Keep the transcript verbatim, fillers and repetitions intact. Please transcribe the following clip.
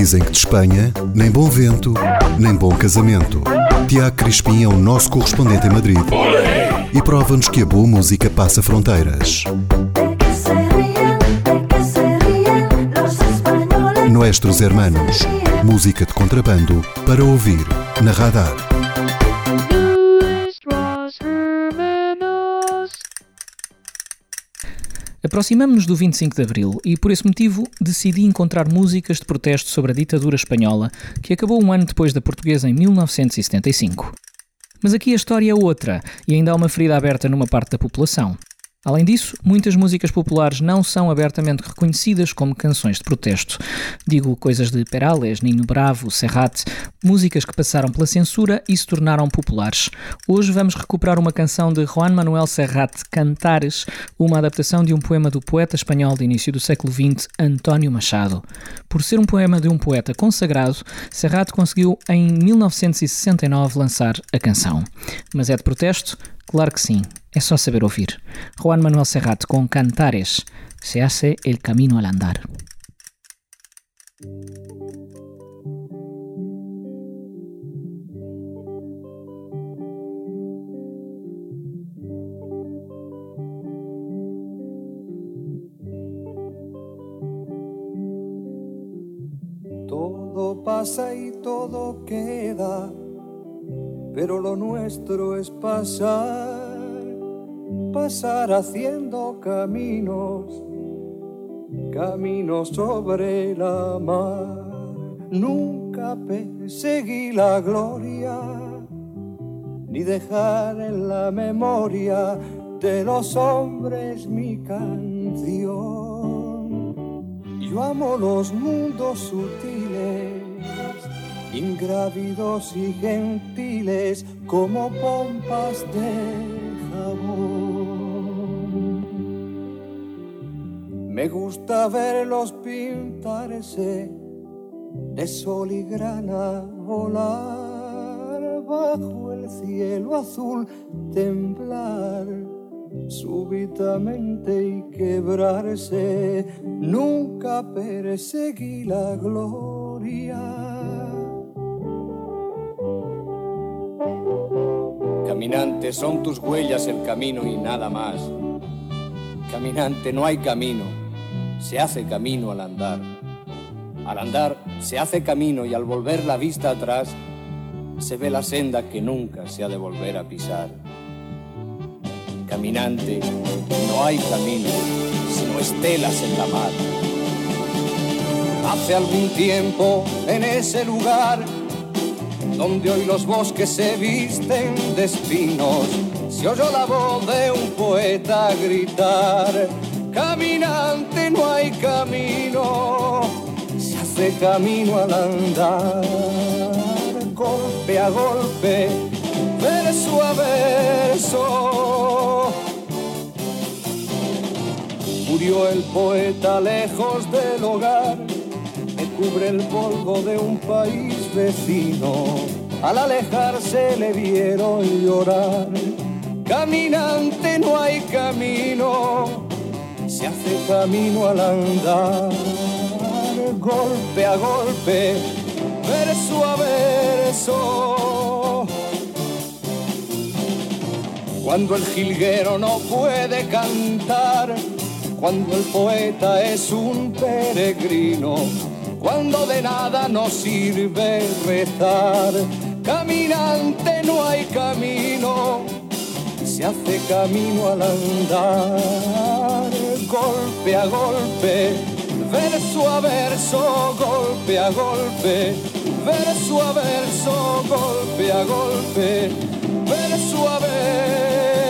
Dizem que de Espanha, nem bom vento, nem bom casamento. Tiago Crispim é o nosso correspondente em Madrid e prova-nos que a boa música passa fronteiras. Nuestros Hermanos, música de contrabando para ouvir na Radar. Aproximamo-nos do vinte e cinco de Abril e, por esse motivo, decidi encontrar músicas de protesto sobre a ditadura espanhola, que acabou um ano depois da portuguesa em mil novecentos e setenta e cinco. Mas aqui a história é outra e ainda há uma ferida aberta numa parte da população. Além disso, muitas músicas populares não são abertamente reconhecidas como canções de protesto. Digo coisas de Perales, Ninho Bravo, Serrat, músicas que passaram pela censura e se tornaram populares. Hoje vamos recuperar uma canção de Juan Manuel Serrat, Cantares, uma adaptação de um poema do poeta espanhol do início do século vinte, António Machado. Por ser um poema de um poeta consagrado, Serrat conseguiu em mil novecentos e sessenta e nove lançar a canção. Mas é de protesto? Claro que sim, é só saber ouvir. Juan Manuel Serrat com Cantares, se hace el camino al andar. Todo pasa y todo queda, pero lo nuestro es pasar, pasar haciendo caminos, caminos sobre la mar. Nunca perseguí la gloria, ni dejar en la memoria de los hombres mi canción. Yo amo los mundos sutiles, ingrávidos y gentiles como pompas de jabón. Me gusta verlos pintarse de sol y grana, volar bajo el cielo azul, temblar súbitamente y quebrarse. Nunca perseguí la gloria. Caminante, son tus huellas el camino y nada más. Caminante, no hay camino, se hace camino al andar. Al andar se hace camino y al volver la vista atrás se ve la senda que nunca se ha de volver a pisar. Caminante, no hay camino, sino estelas en la mar. Hace algún tiempo en ese lugar donde hoy los bosques se visten de espinos, se oyó la voz de un poeta gritar: caminante, no hay camino, se hace camino al andar. Golpe a golpe, verso a verso, murió el poeta lejos del hogar, que cubre el polvo de un país vecino. Al alejarse le vieron llorar. Caminante, no hay camino, se hace camino al andar. Golpe a golpe, verso a verso. Cuando el jilguero no puede cantar, cuando el poeta es un peregrino, cuando de nada nos sirve rezar. Caminante, no hay camino, se hace camino al andar. Golpe a golpe, verso a verso, golpe a golpe, verso a verso, golpe a golpe, verso a verso.